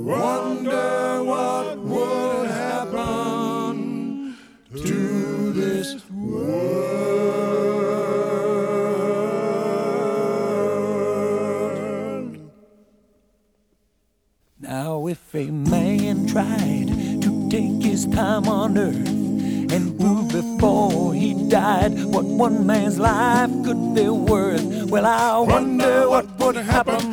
Wonder what would happen to this world. Now if a man tried to take his time on earth and prove before he died what one man's life could be worth, well, I wonder what would happen